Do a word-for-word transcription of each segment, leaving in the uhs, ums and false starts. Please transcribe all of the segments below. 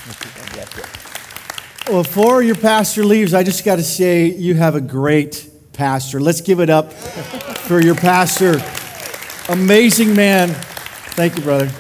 Well, before your pastor leaves, I just got to say you have a great pastor. Let's give it up for your pastor. Amazing man. Thank you, brother.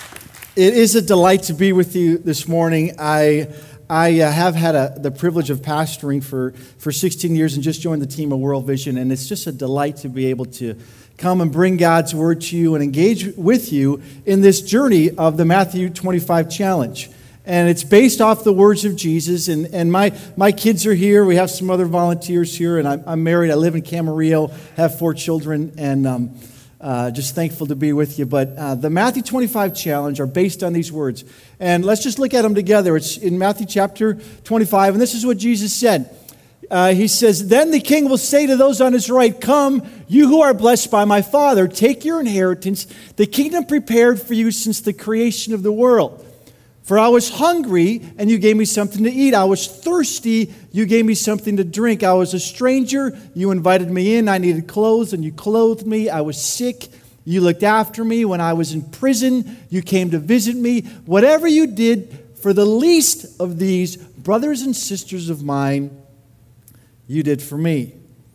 It is a delight to be with you this morning. I I uh, have had a, the privilege of pastoring for, for sixteen years and just joined the team of World Vision, and it's just a delight to be able to come and bring God's Word to you and engage with you in this journey of the Matthew twenty-five Challenge. And it's based off the words of Jesus, and, and my, my kids are here. We have some other volunteers here, and I'm, I'm married. I live in Camarillo, have four children, and um, uh, just thankful to be with you. But uh, the Matthew twenty-five Challenge are based on these words. And let's just look at them together. It's in Matthew chapter twenty-five, and this is what Jesus said. Uh, he says, "Then the king will say to those on his right, 'Come, you who are blessed by my Father, take your inheritance, the kingdom prepared for you since the creation of the world. For I was hungry, and you gave me something to eat. I was thirsty, you gave me something to drink. I was a stranger, you invited me in. I needed clothes, and you clothed me. I was sick, you looked after me. When I was in prison, you came to visit me. Whatever you did for the least of these brothers and sisters of mine, you did for me.'"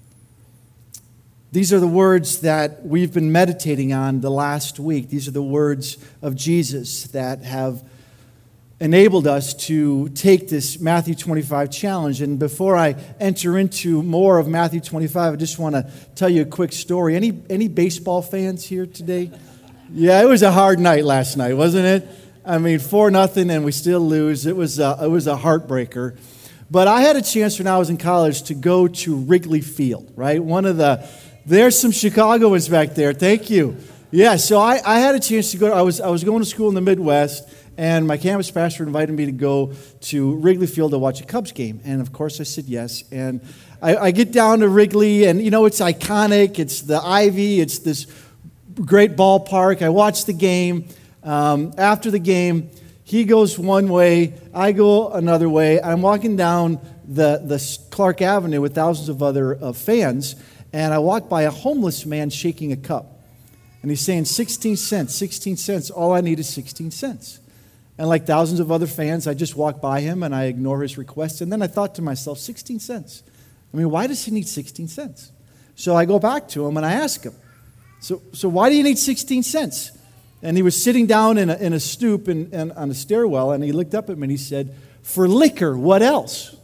These are the words that we've been meditating on the last week. These are the words of Jesus that have enabled us to take this Matthew twenty-five challenge. And before I enter into more of Matthew twenty-five, I just want to tell you a quick story. Any any baseball fans here today? Yeah, it was a hard night last night, wasn't it? I mean, four nothing, and we still lose. It was a, it was a heartbreaker. But I had a chance when I was in college to go to Wrigley Field, right? One of the, there's some Chicagoans back there. Thank you. Yeah, so I, I had a chance to go. I was I was going to school in the Midwest, and my campus pastor invited me to go to Wrigley Field to watch a Cubs game. And, of course, I said yes. And I, I get down to Wrigley, and, you know, it's iconic. It's the Ivy. It's this great ballpark. I watch the game. Um, after the game, he goes one way. I go another way. I'm walking down the, the Clark Avenue with thousands of other uh, fans, and I walk by a homeless man shaking a cup. And he's saying, sixteen cents, sixteen cents. All I need is sixteen cents. And like thousands of other fans, I just walk by him and I ignore his request. And then I thought to myself, sixteen cents. I mean, why does he need sixteen cents? So I go back to him and I ask him, so so why do you need sixteen cents? And he was sitting down in a, in a stoop in, in, on a stairwell, and he looked up at me and he said, "For liquor, what else?"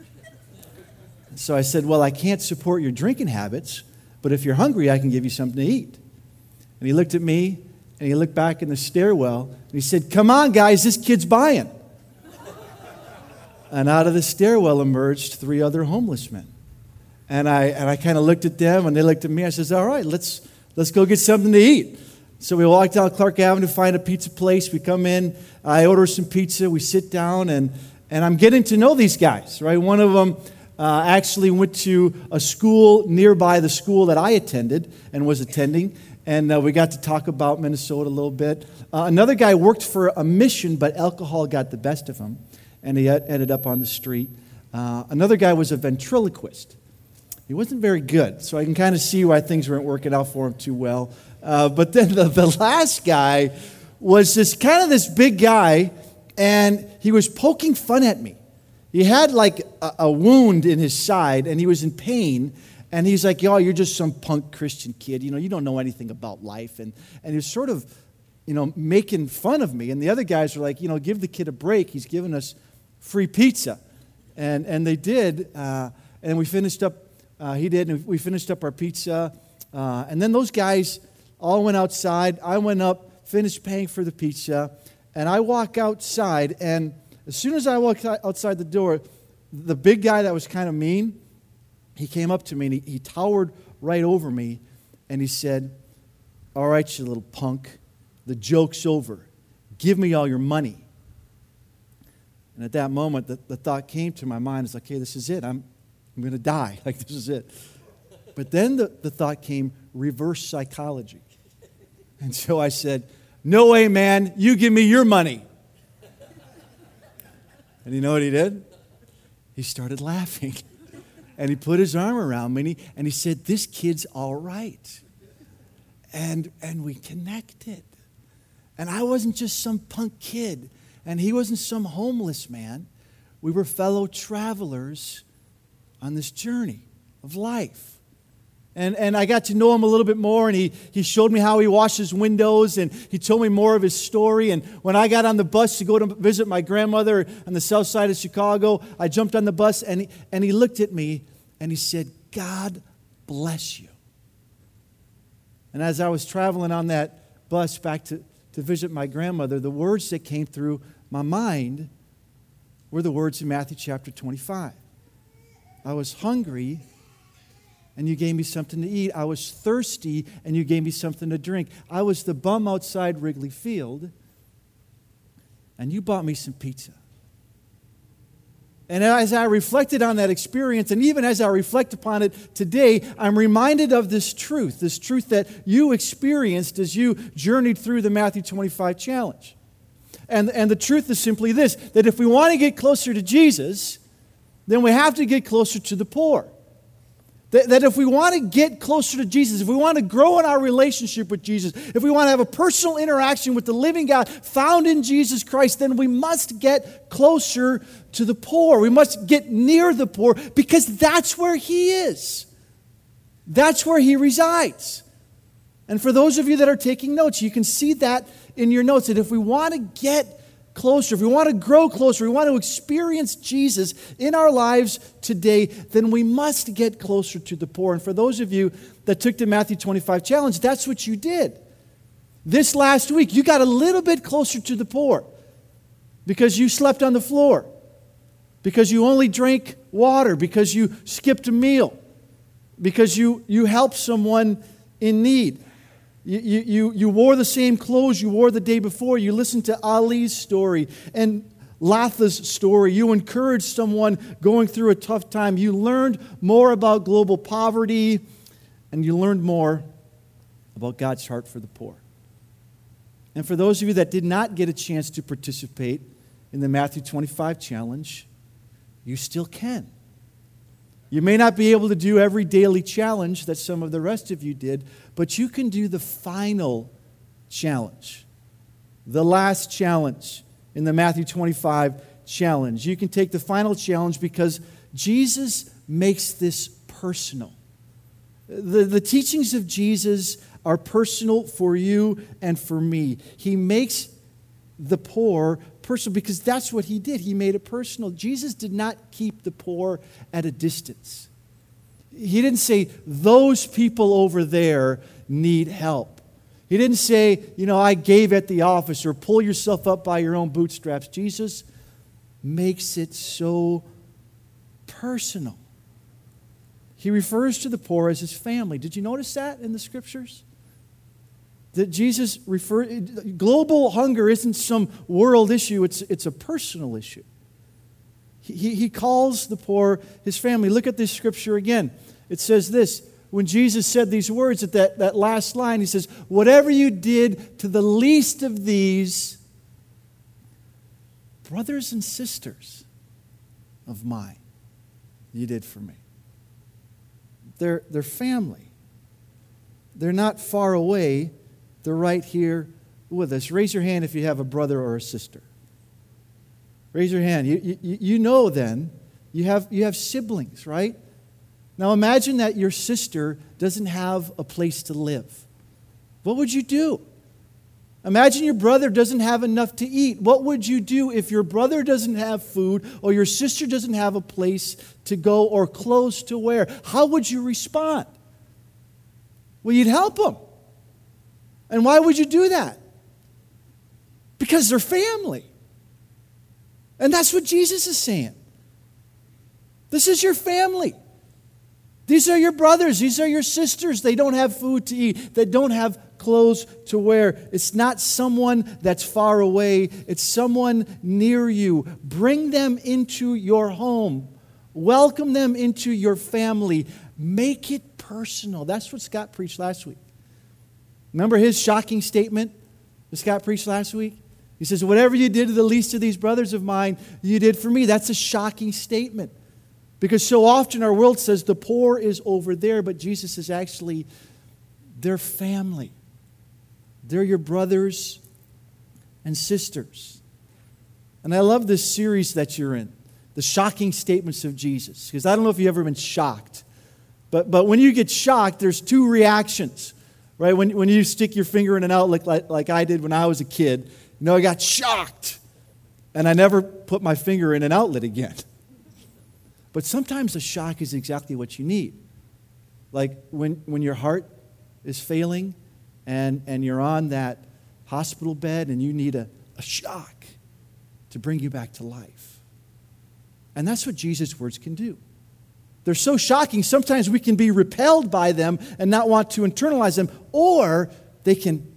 So I said, "Well, I can't support your drinking habits, but if you're hungry, I can give you something to eat." And he looked at me, and he looked back in the stairwell, and he said, "Come on, guys, this kid's buying." And out of the stairwell emerged three other homeless men. And I and I kind of looked at them, and they looked at me. I said, "All right, let's let's go get something to eat." So we walk down Clark Avenue, find a pizza place. We come in, I order some pizza, we sit down, and, and I'm getting to know these guys, right? One of them uh, actually went to a school nearby the school that I attended and was attending. And uh, we got to talk about Minnesota a little bit. Uh, another guy worked for a mission, but alcohol got the best of him, and he ended up on the street. Uh, another guy was a ventriloquist. He wasn't very good, so I can kind of see why things weren't working out for him too well. Uh, but then the, the last guy was this kind of this big guy, and he was poking fun at me. He had like a, a wound in his side, and he was in pain. And he's like, "Yo, you're just some punk Christian kid. You know, you don't know anything about life." And and he was sort of, you know, making fun of me. And the other guys were like, "You know, give the kid a break. He's giving us free pizza." And and they did. Uh, and we finished up, uh, he did, and we finished up our pizza. Uh, and then those guys all went outside. I went up, finished paying for the pizza. And I walk outside. And as soon as I walked outside the door, the big guy that was kind of mean, he came up to me, and he, he towered right over me, and he said, "All right, you little punk, the joke's over. Give me all your money." And at that moment, the, the thought came to my mind, it's like, "Hey, this is it. I'm, I'm going to die. Like, this is it." But then the, the thought came, reverse psychology. And so I said, "No way, man. You give me your money." And you know what he did? He started laughing. And he put his arm around me, and he, and he said, "This kid's all right." And, and we connected. And I wasn't just some punk kid. And he wasn't some homeless man. We were fellow travelers on this journey of life. And, and I got to know him a little bit more, and he, he showed me how he washes windows, and he told me more of his story. And when I got on the bus to go to visit my grandmother on the south side of Chicago, I jumped on the bus, and he, and he looked at me, and he said, "God bless you." And as I was traveling on that bus back to, to visit my grandmother, the words that came through my mind were the words in Matthew chapter twenty-five. I was hungry, and you gave me something to eat. I was thirsty, and you gave me something to drink. I was the bum outside Wrigley Field, and you bought me some pizza. And as I reflected on that experience, and even as I reflect upon it today, I'm reminded of this truth, this truth that you experienced as you journeyed through the Matthew twenty-five challenge. And, and the truth is simply this, that if we want to get closer to Jesus, then we have to get closer to the poor. That, that if we want to get closer to Jesus, if we want to grow in our relationship with Jesus, if we want to have a personal interaction with the living God found in Jesus Christ, then we must get closer to the poor. We must get near the poor because that's where He is. That's where He resides. And for those of you that are taking notes, you can see that in your notes, that if we want to get closer, if we want to grow closer, we want to experience Jesus in our lives today, then we must get closer to the poor. And for those of you that took the Matthew twenty-five challenge, that's what you did. This last week, you got a little bit closer to the poor because you slept on the floor, because you only drank water, because you skipped a meal, because you, you helped someone in need. You, you, you wore the same clothes you wore the day before. You listened to Ali's story and Latha's story. You encouraged someone going through a tough time. You learned more about global poverty, and you learned more about God's heart for the poor. And for those of you that did not get a chance to participate in the Matthew twenty-five challenge, you still can. You may not be able to do every daily challenge that some of the rest of you did, but you can do the final challenge, the last challenge in the Matthew twenty-five challenge. You can take the final challenge because Jesus makes this personal. The, the teachings of Jesus are personal for you and for me. He makes the poor personal because that's what He did. He made it personal. Jesus did not keep the poor at a distance. He didn't say, those people over there need help. He didn't say, you know, I gave at the office, or pull yourself up by your own bootstraps. Jesus makes it so personal. He refers to the poor as His family. Did you notice that in the Scriptures? That Jesus referred, global hunger isn't some world issue, it's, it's a personal issue. He, he calls the poor His family. Look at this scripture again. It says this, when Jesus said these words at that, that last line, He says, whatever you did to the least of these brothers and sisters of mine, you did for me. They're, they're family. They're not far away. They're right here with us. Raise your hand if you have a brother or a sister. Raise your hand. You, you, you know then, you have, you have siblings, right? Now imagine that your sister doesn't have a place to live. What would you do? Imagine your brother doesn't have enough to eat. What would you do if your brother doesn't have food or your sister doesn't have a place to go or clothes to wear? How would you respond? Well, you'd help them. And why would you do that? Because they're family. And that's what Jesus is saying. This is your family. These are your brothers. These are your sisters. They don't have food to eat. They don't have clothes to wear. It's not someone that's far away. It's someone near you. Bring them into your home. Welcome them into your family. Make it personal. That's what Scott preached last week. Remember his shocking statement that Scott preached last week? He says, whatever you did to the least of these brothers of mine, you did for me. That's a shocking statement. Because so often our world says the poor is over there, but Jesus is actually their family. They're your brothers and sisters. And I love this series that you're in, the shocking statements of Jesus. Because I don't know if you've ever been shocked. But, but when you get shocked, there's two reactions. Right? When, when you stick your finger in an outlet like, like I did when I was a kid, you know, I got shocked. And I never put my finger in an outlet again. But sometimes the shock is exactly what you need. Like when, when your heart is failing and, and you're on that hospital bed and you need a, a shock to bring you back to life. And that's what Jesus' words can do. They're so shocking, sometimes we can be repelled by them and not want to internalize them, or they can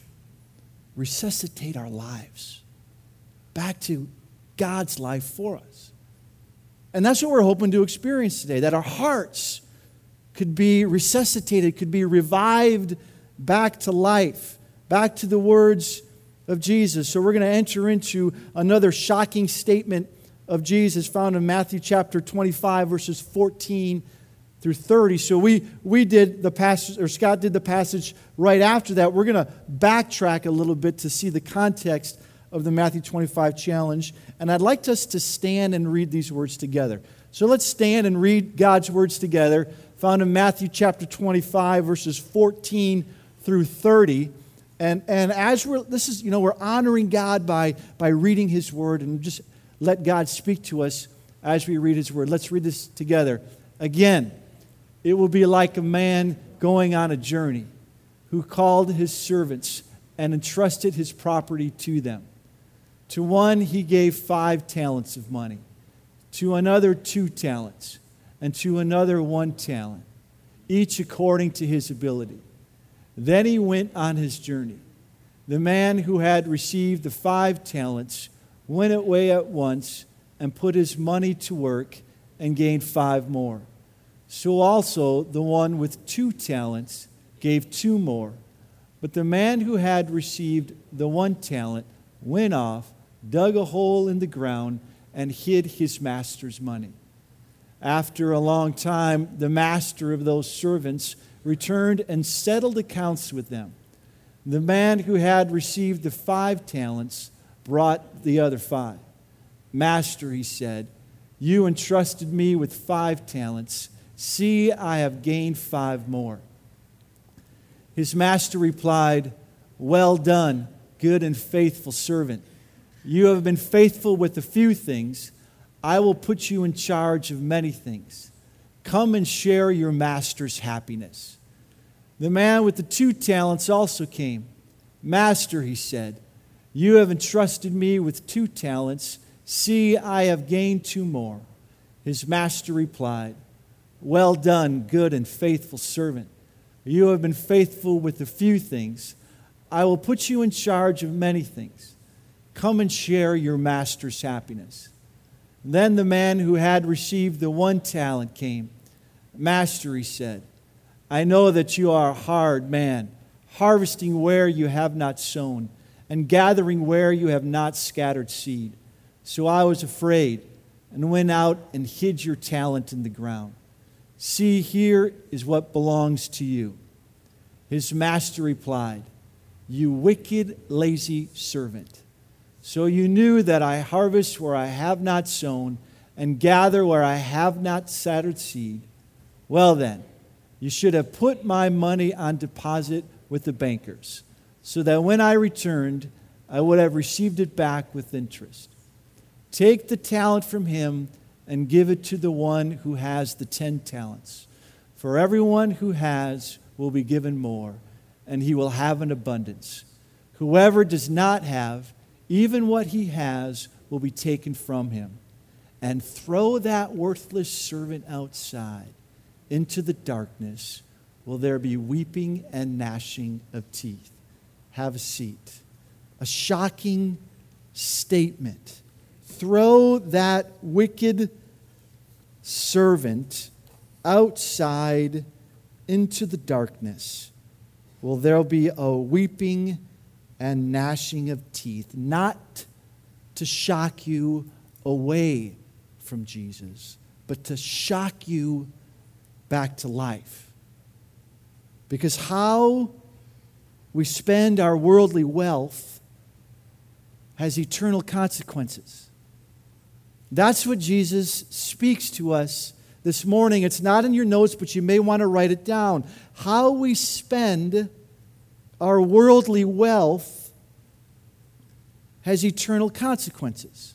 resuscitate our lives back to God's life for us. And that's what we're hoping to experience today, that our hearts could be resuscitated, could be revived back to life, back to the words of Jesus. So we're going to enter into another shocking statement of Jesus found in Matthew chapter twenty-five, verses fourteen through thirty. So we, we did the passage, or Scott did the passage right after that. We're going to backtrack a little bit to see the context of the Matthew twenty-five challenge. And I'd like us to stand and read these words together. So let's stand and read God's words together, found in Matthew chapter twenty-five, verses fourteen through thirty. And, and as we're, this is, you know, we're honoring God by, by reading His Word, and just let God speak to us as we read His Word. Let's read this together. Again, it will be like a man going on a journey who called his servants and entrusted his property to them. To one he gave five talents of money, to another two talents, and to another one talent, each according to his ability. Then he went on his journey. The man who had received the five talents went away at once and put his money to work and gained five more. So also the one with two talents gave two more. But the man who had received the one talent went off, dug a hole in the ground, and hid his master's money. After a long time, the master of those servants returned and settled accounts with them. The man who had received the five talents brought the other five. Master, he said, you entrusted me with five talents. See, I have gained five more. His master replied, well done, good and faithful servant. You have been faithful with a few things. I will put you in charge of many things. Come and share your master's happiness. The man with the two talents also came. Master, he said, you have entrusted me with two talents. See, I have gained two more. His master replied, well done, good and faithful servant. You have been faithful with a few things. I will put you in charge of many things. Come and share your master's happiness. Then the man who had received the one talent came. Master, he said, I know that you are a hard man, harvesting where you have not sown, and gathering where you have not scattered seed. So I was afraid, and went out and hid your talent in the ground. See, here is what belongs to you. His master replied, you wicked, lazy servant. So you knew that I harvest where I have not sown, and gather where I have not scattered seed. Well then, you should have put my money on deposit with the bankers, so that when I returned, I would have received it back with interest. Take the talent from him and give it to the one who has the ten talents. For everyone who has will be given more, and he will have an abundance. Whoever does not have, even what he has will be taken from him. And throw that worthless servant outside into the darkness. Will there be weeping and gnashing of teeth? Have a seat. A shocking statement. Throw that wicked servant outside into the darkness. Will there be a weeping and gnashing of teeth? Not to shock you away from Jesus, but to shock you back to life. Because how we spend our worldly wealth has eternal consequences. That's what Jesus speaks to us this morning. It's not in your notes, but you may want to write it down. How we spend our worldly wealth has eternal consequences.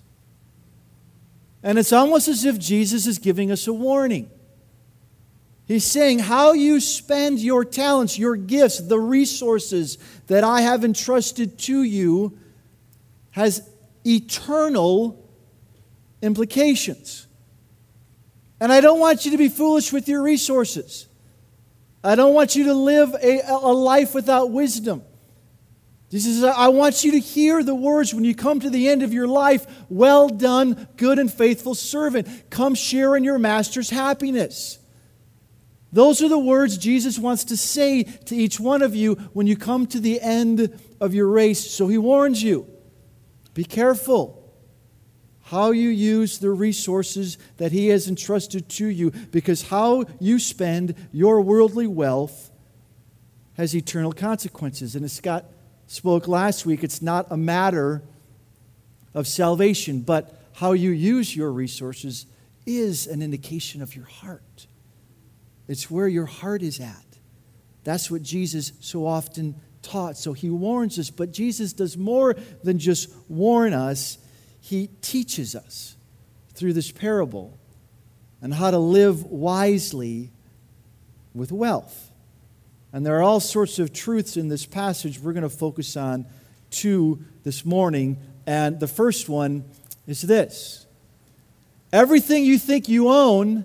And it's almost as if Jesus is giving us a warning. He's saying, how you spend your talents, your gifts, the resources that I have entrusted to you has eternal implications. And I don't want you to be foolish with your resources. I don't want you to live a, a life without wisdom. Jesus says, I want you to hear the words when you come to the end of your life. Well done, good and faithful servant. Come share in your master's happiness. Those are the words Jesus wants to say to each one of you when you come to the end of your race. So he warns you, be careful how you use the resources that he has entrusted to you, because how you spend your worldly wealth has eternal consequences. And as Scott spoke last week, it's not a matter of salvation, but how you use your resources is an indication of your heart. It's where your heart is at. That's what Jesus so often taught. So he warns us, but Jesus does more than just warn us. He teaches us through this parable on how to live wisely with wealth. And there are all sorts of truths in this passage we're going to focus on two this morning. And the first one is this: everything you think you own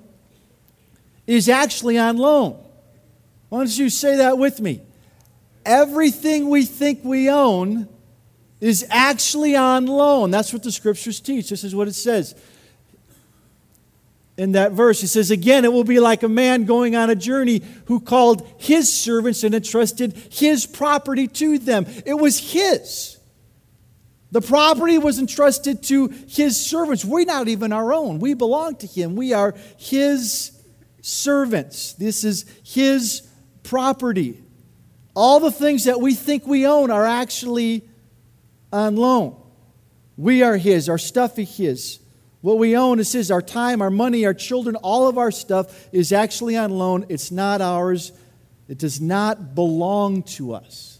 is actually on loan. Why don't you say that with me? Everything we think we own is actually on loan. That's what the Scriptures teach. This is what it says in that verse. It says, again, it will be like a man going on a journey who called his servants and entrusted his property to them. It was his. The property was entrusted to his servants. We're not even our own. We belong to him. We are his servants. This is his property. All the things that we think we own are actually on loan. We are his. Our stuff is his. What we own is his. Our time, our money, our children, all of our stuff is actually on loan. It's not ours. It does not belong to us.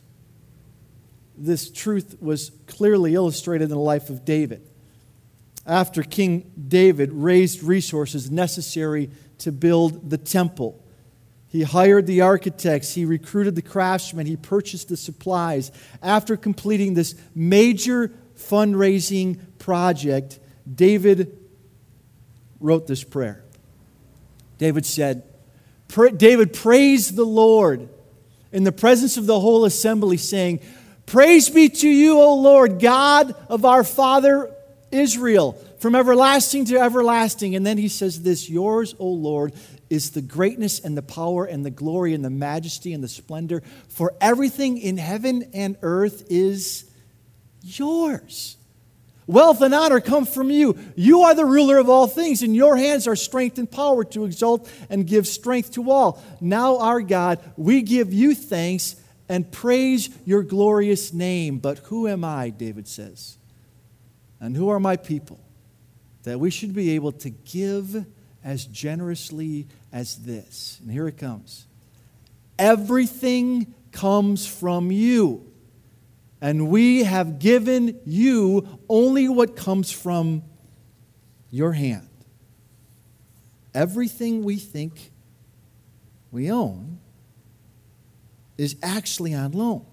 This truth was clearly illustrated in the life of David. After King David raised resources necessary to build the temple, he hired the architects, he recruited the craftsmen, he purchased the supplies. After completing this major fundraising project, David wrote this prayer. David said, David praised the Lord in the presence of the whole assembly, saying, praise be to you, O Lord, God of our father Israel, from everlasting to everlasting. And then he says this, yours, O Lord, is the greatness and the power and the glory and the majesty and the splendor. For everything in heaven and earth is yours. Wealth and honor come from you. You are the ruler of all things. In your hands are strength and power to exalt and give strength to all. Now, our God, we give you thanks and praise your glorious name. But who am I, David says, and who are my people, that we should be able to give as generously as this? And here it comes. Everything comes from you, and we have given you only what comes from your hand. Everything we think we own is actually on loan.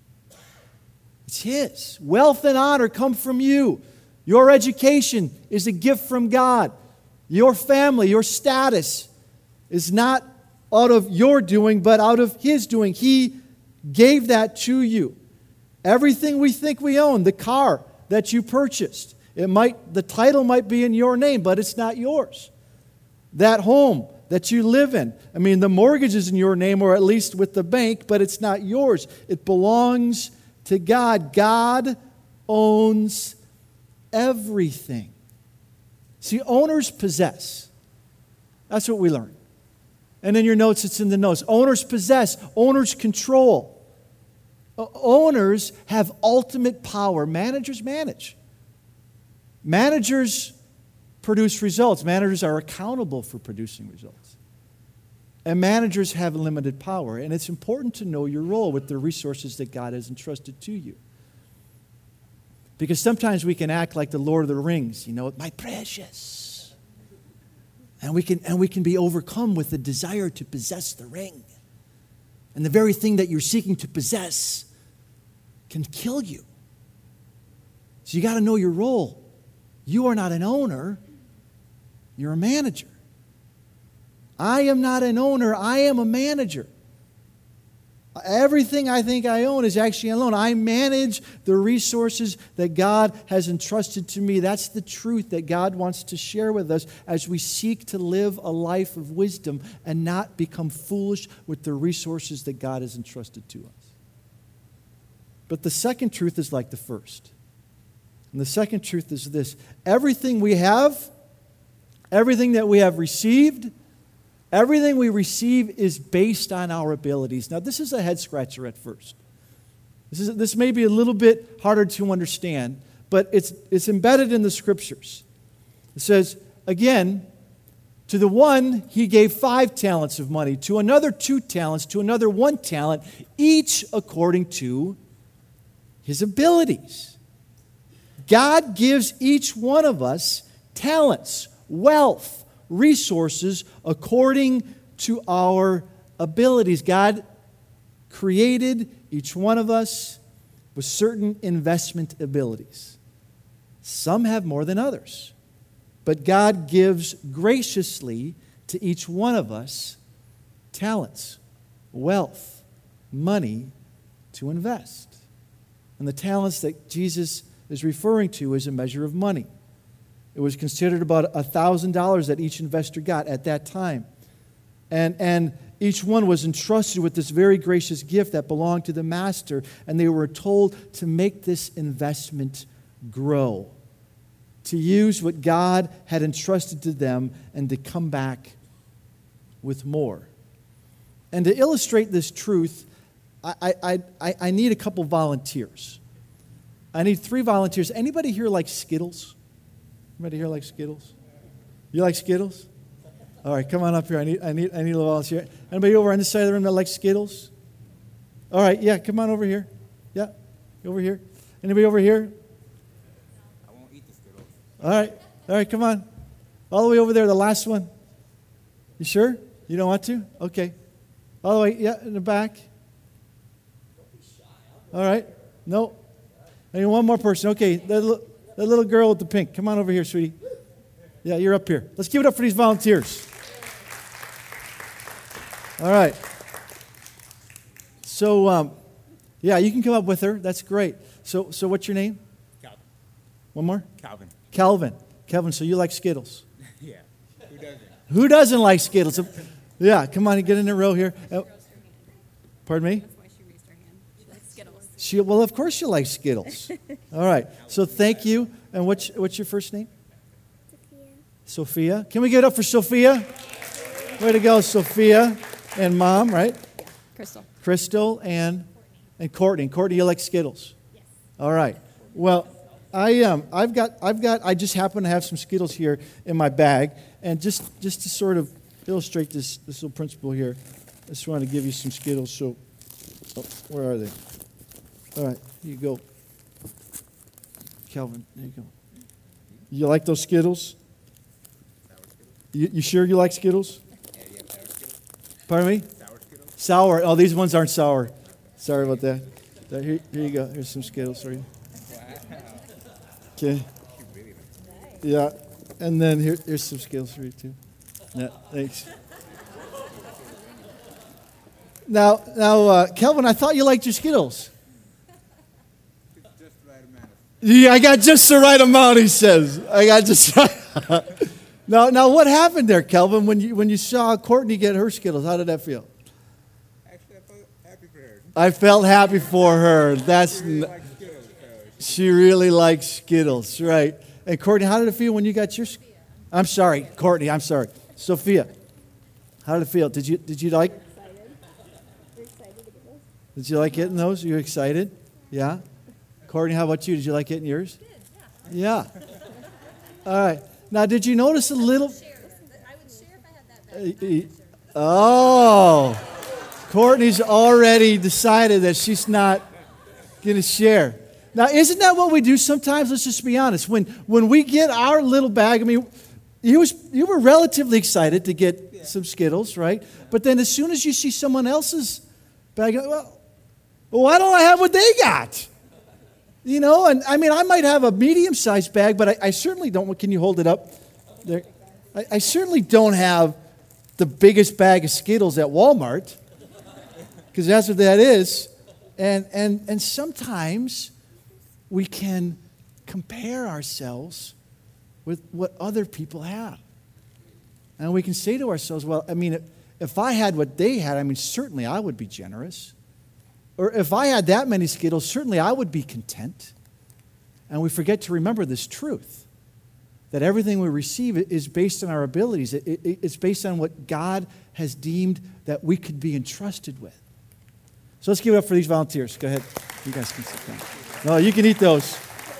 It's his. Wealth and honor come from you. Your education is a gift from God. Your family, your status is not out of your doing, but out of his doing. He gave that to you. Everything we think we own, the car that you purchased, it might, the title might be in your name, but it's not yours. That home that you live in, I mean, the mortgage is in your name, or at least with the bank, but it's not yours. It belongs to God. God owns everything. See, owners possess. That's what we learn. And in your notes, it's in the notes. Owners possess. Owners control. O- Owners have ultimate power. Managers manage. Managers produce results. Managers are accountable for producing results. And managers have limited power. And it's important to know your role with the resources that God has entrusted to you. Because sometimes we can act like the Lord of the Rings, you know, my precious. And we can, and we can be overcome with the desire to possess the ring. And the very thing that you're seeking to possess can kill you. So you got to know your role. You are not an owner. You're a manager. I am not an owner. I am a manager. Everything I think I own is actually alone. I manage the resources that God has entrusted to me. That's the truth that God wants to share with us as we seek to live a life of wisdom and not become foolish with the resources that God has entrusted to us. But the second truth is like the first. And the second truth is this: everything we have, everything that we have received, everything we receive is based on our abilities. Now, this is a head scratcher at first. This is this may be a little bit harder to understand, but it's it's embedded in the Scriptures. It says, again, to the one he gave five talents of money, to another two talents, to another one talent, each according to his abilities. God gives each one of us talents, wealth, resources according to our abilities. God created each one of us with certain investment abilities. Some have more than others, but God gives graciously to each one of us talents, wealth, money to invest. And the talents that Jesus is referring to is a measure of money. It was considered about one thousand dollars that each investor got at that time. And, and each one was entrusted with this very gracious gift that belonged to the master, and they were told to make this investment grow, to use what God had entrusted to them and to come back with more. And to illustrate this truth, I, I, I, I need a couple volunteers. I need three volunteers. Anybody here like Skittles? Anybody here like Skittles? You like Skittles? All right, come on up here. I need, I need, I need a volunteer. Anybody over on this side of the room that likes Skittles? All right, yeah, come on over here. Yeah, over here. Anybody over here? I won't eat the Skittles. All right, all right, come on. All the way over there, the last one. You sure? You don't want to? Okay. All the way, yeah, in the back. All right. No. I need one more person. Okay, that little, that little girl with the pink. Come on over here, sweetie. Yeah, you're up here. Let's give it up for these volunteers. All right. So, um, yeah, you can come up with her. That's great. So, so what's your name? Calvin. One more? Calvin. Calvin. Calvin, so you like Skittles? Yeah. Who doesn't? Who doesn't like Skittles? Yeah, come on and get in a row here. Oh, pardon me? That's why she raised her hand. She likes Skittles. She, well, of course you like Skittles. All right. So thank you. And what's, what's your first name? Sophia. Can we give it up for Sophia? Way to go, Sophia. And Mom, right? Yeah. Crystal. Crystal and and Courtney. Courtney, you like Skittles? Yes. All right. Well, I um I've got I've got I just happen to have some Skittles here in my bag, and just just to sort of illustrate this this little principle here, I just want to give you some Skittles. So, oh, where are they? All right, here you go, Calvin. There you go. You like those Skittles? You, you sure you like Skittles? Yeah, yeah, sour Skittles. Pardon me? Sour Skittles. Sour. Oh, these ones aren't sour. Sorry about that. There, here, here you go. Here's some Skittles for you. Okay. Yeah. And then here, here's some Skittles for you, too. Yeah, thanks. Now, now, uh, Kelvin, I thought you liked your Skittles. It's just the right amount. Yeah, I got just the right amount, he says. I got just right. Now, now, what happened there, Kelvin, when you when you saw Courtney get her Skittles? How did that feel? Actually, I felt happy for her. I felt happy for her. That's She really n- likes Skittles. So she really likes Skittles, right? And Courtney, how did it feel when you got your? I'm sorry, Courtney. I'm sorry, Sophia. How did it feel? Did you did you like? Excited. You're excited to get those? Did you like getting those? Are you excited? Yeah? Courtney, how about you? Did you like getting yours? Yeah. All right. Now, did you notice a little... I would share if I had that bag. Oh, Courtney's already decided that she's not going to share. Now, isn't that what we do sometimes? Let's just be honest. When when we get our little bag, I mean, you was you were relatively excited to get some Skittles, right? But then as soon as you see someone else's bag, well, well, why don't I have what they got? You know, and I mean, I might have a medium-sized bag, but I, I certainly don't. Can you hold it up? There, I, I certainly don't have the biggest bag of Skittles at Walmart, because that's what that is. And and and sometimes we can compare ourselves with what other people have. And we can say to ourselves, well, I mean, if I had what they had, I mean, certainly I would be generous. Or if I had that many Skittles, certainly I would be content. And we forget to remember this truth, that everything we receive is based on our abilities. It, it, it's based on what God has deemed that we could be entrusted with. So let's give it up for these volunteers. Go ahead. You guys can sit down. No, you can eat those.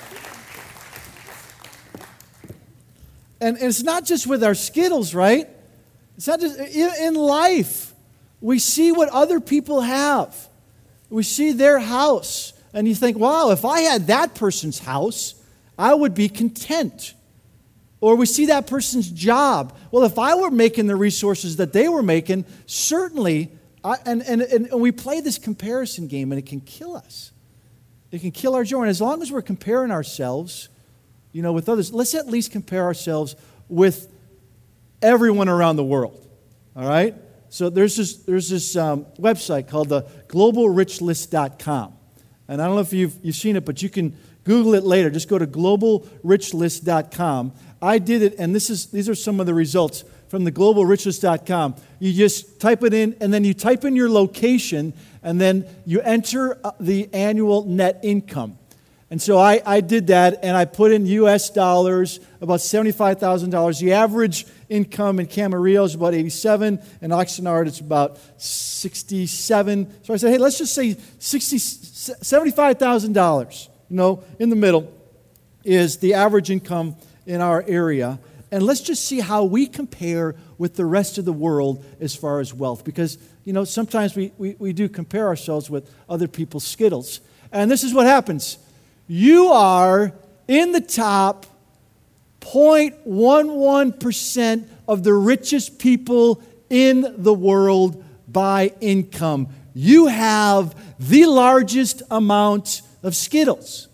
And, and it's not just with our Skittles, right? It's not just in, in life. We see what other people have. We see their house. And you think, wow, if I had that person's house, I would be content. Or we see that person's job. Well, if I were making the resources that they were making, certainly, I, and, and, and we play this comparison game, and it can kill us. It can kill our joy. And as long as we're comparing ourselves, you know, with others, let's at least compare ourselves with everyone around the world. All right? So there's this, there's this um, website called the global rich list dot com. And I don't know if you've, you've seen it, but you can Google it later. Just go to global rich list dot com. I did it, and this is these are some of the results from the global rich list dot com. You just type it in, and then you type in your location, and then you enter the annual net income. And so I, I did that, and I put in U S dollars, about seventy-five thousand dollars. The average income in Camarillo is about eighty-seven, and Oxnard it's about sixty-seven. So I said, hey, let's just say sixty, seventy-five thousand dollars. You know, in the middle is the average income in our area. And let's just see how we compare with the rest of the world as far as wealth. Because, you know, sometimes we, we, we do compare ourselves with other people's Skittles. And this is what happens. You are in the top zero point one one percent of the richest people in the world by income. You have the largest amount of Skittles.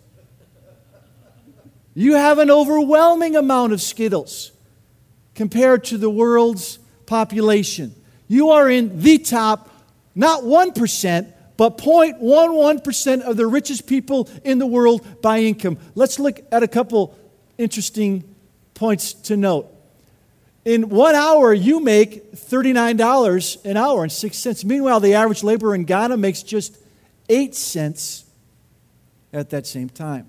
You have an overwhelming amount of Skittles compared to the world's population. You are in the top, not one percent, but zero point one one percent of the richest people in the world by income. Let's look at a couple interesting points to note. In one hour, you make thirty-nine dollars an hour and six cents. Meanwhile, the average laborer in Ghana makes just eight cents at that same time.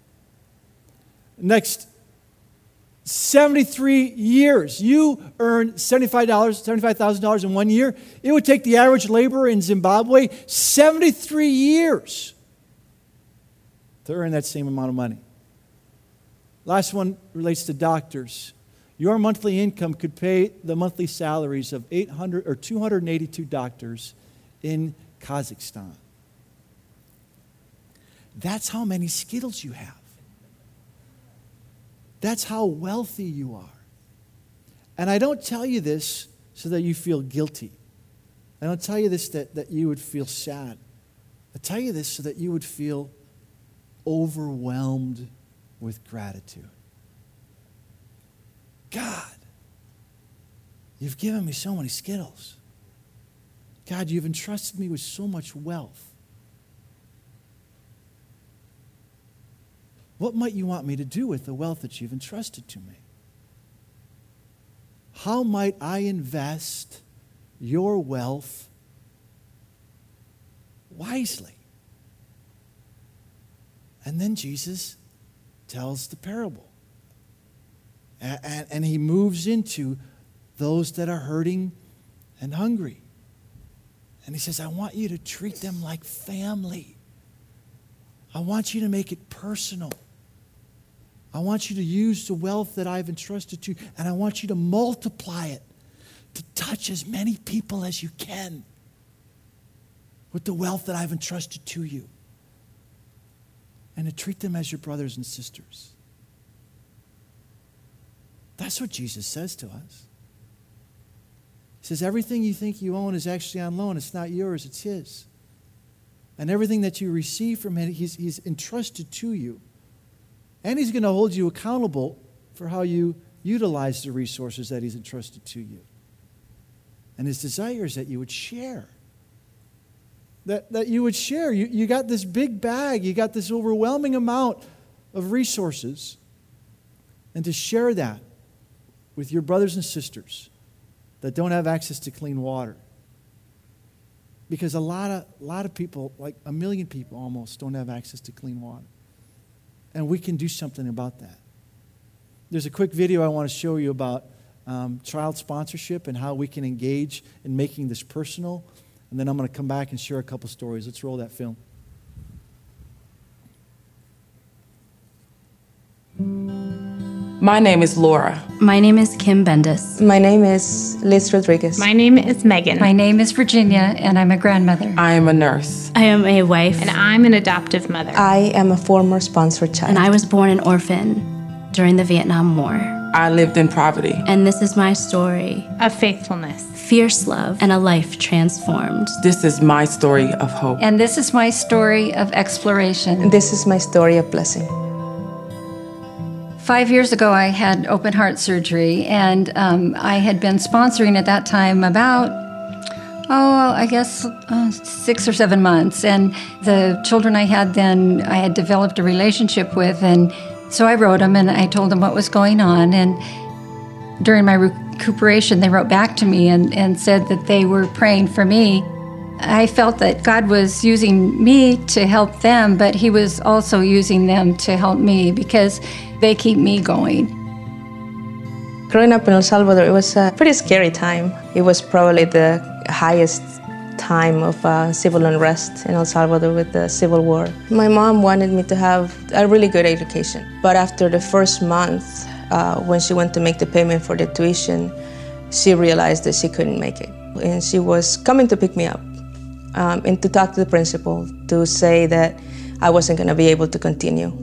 Next, seventy-three years. You earn seventy-five dollars, seventy-five thousand dollars in one year. It would take the average laborer in Zimbabwe seventy-three years to earn that same amount of money. Last one relates to doctors. Your monthly income could pay the monthly salaries of eight hundred or two hundred eighty-two doctors in Kazakhstan. That's how many Skittles you have. That's how wealthy you are. And I don't tell you this so that you feel guilty. I don't tell you this that, that you would feel sad. I tell you this so that you would feel overwhelmed with gratitude. God, you've given me so many Skittles. God, you've entrusted me with so much wealth. What might you want me to do with the wealth that you've entrusted to me? How might I invest your wealth wisely? And then Jesus tells the parable. And, and he moves into those that are hurting and hungry. And he says, I want you to treat them like family. I want you to make it personal. I want you to use the wealth that I've entrusted to you, and I want you to multiply it to touch as many people as you can with the wealth that I've entrusted to you, and to treat them as your brothers and sisters. That's what Jesus says to us. He says, everything you think you own is actually on loan. It's not yours, it's his. And everything that you receive from him, he's, he's entrusted to you. And he's going to hold you accountable for how you utilize the resources that he's entrusted to you. And his desire is that you would share. That, that you would share. You, you got this big bag. You got this overwhelming amount of resources. And to share that with your brothers and sisters that don't have access to clean water. Because a lot of, a lot of people, like a million people almost, don't have access to clean water. And we can do something about that. There's a quick video I want to show you about um, child sponsorship and how we can engage in making this personal. And then I'm going to come back and share a couple stories. Let's roll that film. My name is Laura. My name is Kim Bendis. My name is Liz Rodriguez. My name is Megan. My name is Virginia, and I'm a grandmother. I am a nurse. I am a wife. And I'm an adoptive mother. I am a former sponsored child. And I was born an orphan during the Vietnam War. I lived in poverty. And this is my story of faithfulness, fierce love, and a life transformed. This is my story of hope. And this is my story of exploration. And this is my story of blessing. Five years ago, I had open heart surgery, and um, I had been sponsoring at that time about, oh, I guess uh, six or seven months. And the children I had then, I had developed a relationship with, and so I wrote them, and I told them what was going on. And during my recuperation, they wrote back to me and, and said that they were praying for me. I felt that God was using me to help them, but he was also using them to help me because they keep me going. Growing up in El Salvador, it was a pretty scary time. It was probably the highest time of uh, civil unrest in El Salvador with the Civil War. My mom wanted me to have a really good education, but after the first month, uh, when she went to make the payment for the tuition, she realized that she couldn't make it. And she was coming to pick me up um, and to talk to the principal to say that I wasn't going to be able to continue.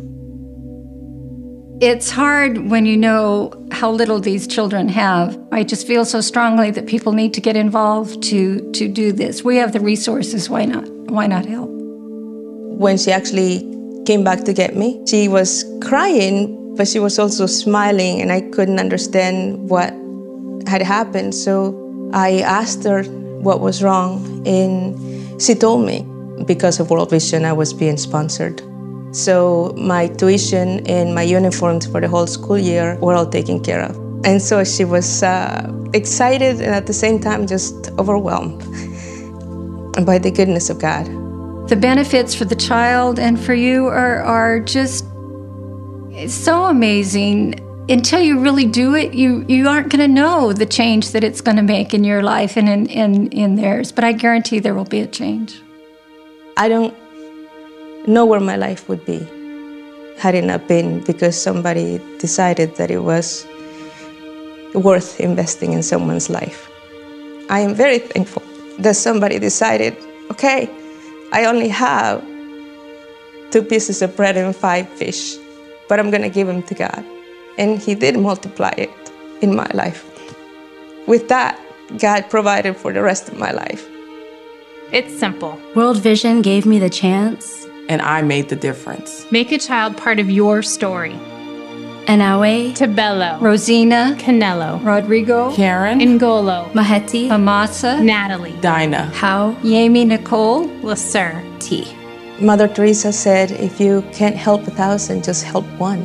It's hard when you know how little these children have. I just feel so strongly that people need to get involved to, to do this. We have the resources, why not? Why not help? When she actually came back to get me, she was crying, but she was also smiling, and I couldn't understand what had happened. So I asked her what was wrong, and she told me because of World Vision I was being sponsored. So my tuition and my uniforms for the whole school year were all taken care of. And so she was uh, excited and at the same time just overwhelmed by the goodness of God. The benefits for the child and for you are, are just so amazing. Until you really do it, you, you aren't going to know the change that it's going to make in your life and in, in, in theirs. But I guarantee there will be a change. I don't know where my life would be had it not been because somebody decided that it was worth investing in someone's life. I am very thankful that somebody decided, okay, I only have two pieces of bread and five fish, but I'm going to give them to God. And he did multiply it in my life. With that, God provided for the rest of my life. It's simple. World Vision gave me the chance. And I made the difference. Make a child part of your story. Anawe, Tabello, Rosina, Canelo, Rodrigo, Karen, Ngolo, Maheti, Amasa, Natalie, Dinah, How, Yemi Nicole, Lasser, T. Mother Teresa said, if you can't help a thousand, just help one.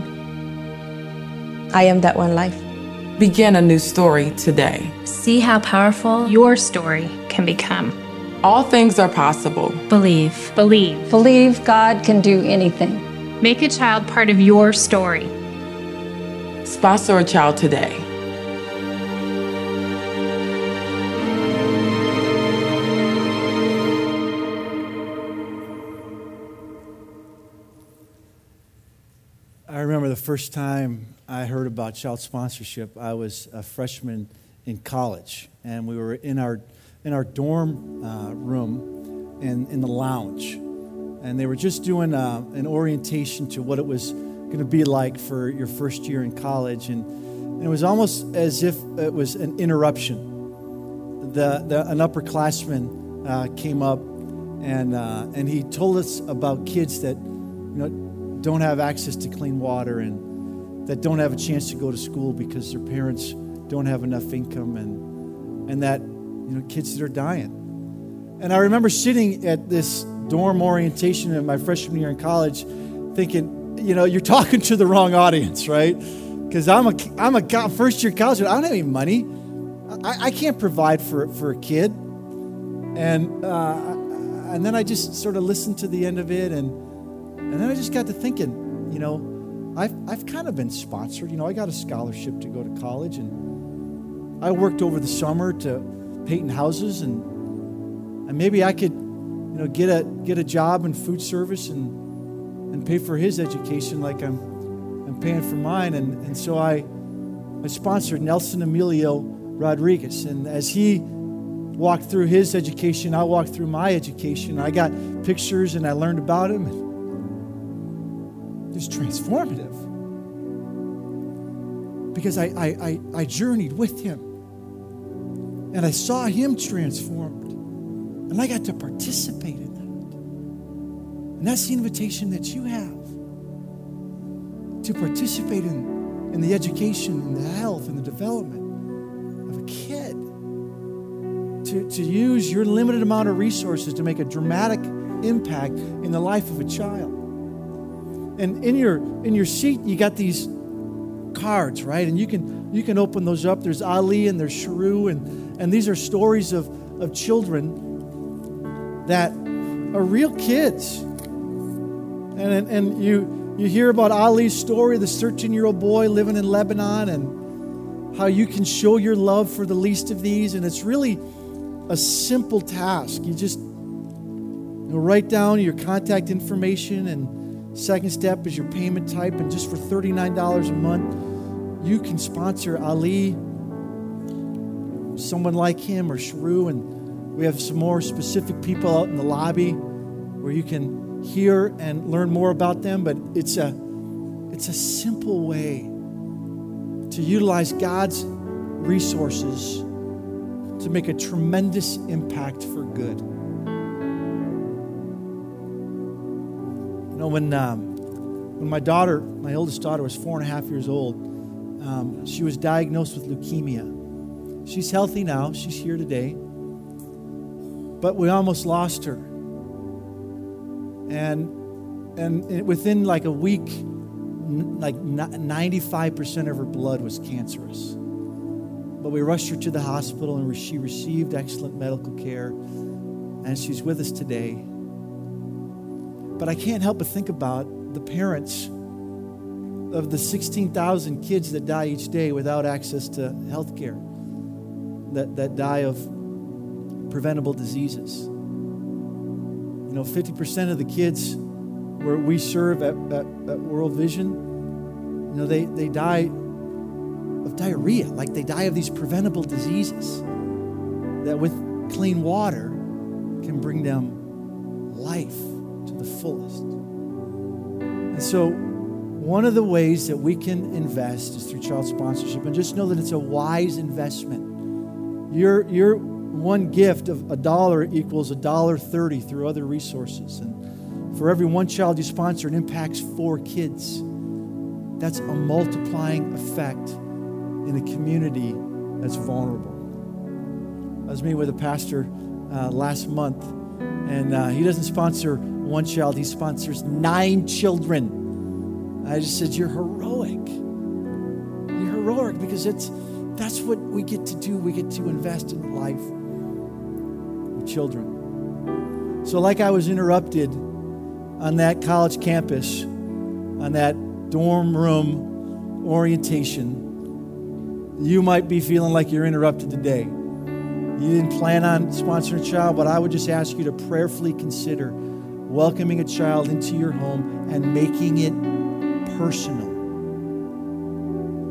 I am that one life. Begin a new story today. See how powerful your story can become. All things are possible. Believe. Believe. Believe God can do anything. Make a child part of your story. Sponsor a child today. the first time I heard about child sponsorship, I was a freshman in college, and we were in our in our dorm uh, room in, in the lounge, and they were just doing uh, an orientation to what it was going to be like for your first year in college, and, and it was almost as if it was an interruption. The, the an upperclassman uh, came up, and uh, and he told us about kids that you know don't have access to clean water and that don't have a chance to go to school because their parents don't have enough income, and and that you know kids that are dying. And I remember sitting at this dorm orientation in my freshman year in college, thinking, you know, you're talking to the wrong audience, right? Because I'm a I'm a first year college student. I don't have any money. I, I can't provide for for a kid. And uh, and then I just sort of listened to the end of it, and and then I just got to thinking, you know, I've I've kind of been sponsored. You know, I got a scholarship to go to college, and I worked over the summer to paint houses, and and maybe I could, you know, get a get a job in food service and and pay for his education like I'm I'm paying for mine. And and so I I sponsored Nelson Emilio Rodriguez, and as he walked through his education, I walked through my education. I got pictures and I learned about him. It was transformative because I, I, I, I journeyed with him and I saw him transformed, and I got to participate in that. And that's the invitation that you have, to participate in, in the education and the health and the development of a kid. To, to use your limited amount of resources to make a dramatic impact in the life of a child. And in your in your seat, you got these cards, right? And you can you can open those up. There's Ali and there's Sharu, and, and these are stories of, of children that are real kids. And and you you hear about Ali's story, the thirteen-year-old boy living in Lebanon, and how you can show your love for the least of these. And it's really a simple task. You just you know, write down your contact information, and second step is your payment type. And just for thirty-nine dollars a month, you can sponsor Ali, someone like him, or Sharu. And we have some more specific people out in the lobby where you can hear and learn more about them. But it's a it's a simple way to utilize God's resources to make a tremendous impact for good. You know, when um, when my daughter, my oldest daughter, was four and a half years old, um, she was diagnosed with leukemia. She's healthy now. She's here today. But we almost lost her. And and within like a week, like ninety-five percent of her blood was cancerous. But we rushed her to the hospital, and she received excellent medical care, and she's with us today. But I can't help but think about the parents of the sixteen thousand kids that die each day without access to health care, that, that die of preventable diseases. You know, fifty percent of the kids where we serve at, at, at World Vision, you know, they, they die of diarrhea, like they die of these preventable diseases that with clean water can bring them life to the fullest. And so one of the ways that we can invest is through child sponsorship, and just know that it's a wise investment. Your, your one gift of a dollar equals a dollar thirty through other resources. And for every one child you sponsor, it impacts four kids. That's a multiplying effect in a community that's vulnerable. I was meeting with a pastor uh, last month, and uh, he doesn't sponsor one child, he sponsors nine children. I just said, you're heroic. You're heroic because it's that's what we get to do. We get to invest in the life of children. So like I was interrupted on that college campus, on that dorm room orientation, you might be feeling like you're interrupted today. You didn't plan on sponsoring a child, but I would just ask you to prayerfully consider welcoming a child into your home and making it personal.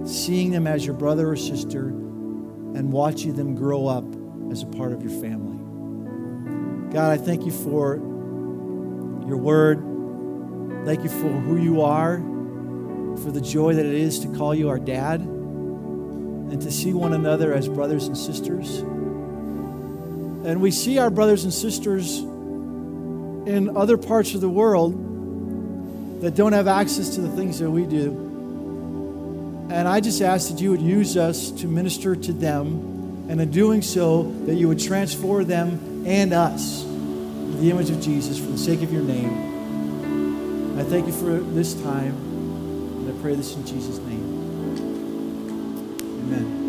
seeing them as your brother or sister and watching them grow up as a part of your family. God, I thank you for your word. Thank you for who you are, for the joy that it is to call you our dad and to see one another as brothers and sisters. And we see our brothers and sisters in other parts of the world that don't have access to the things that we do. And I just ask that you would use us to minister to them, and in doing so, that you would transform them and us in the image of Jesus for the sake of your name. I thank you for this time, and I pray this in Jesus' name. Amen.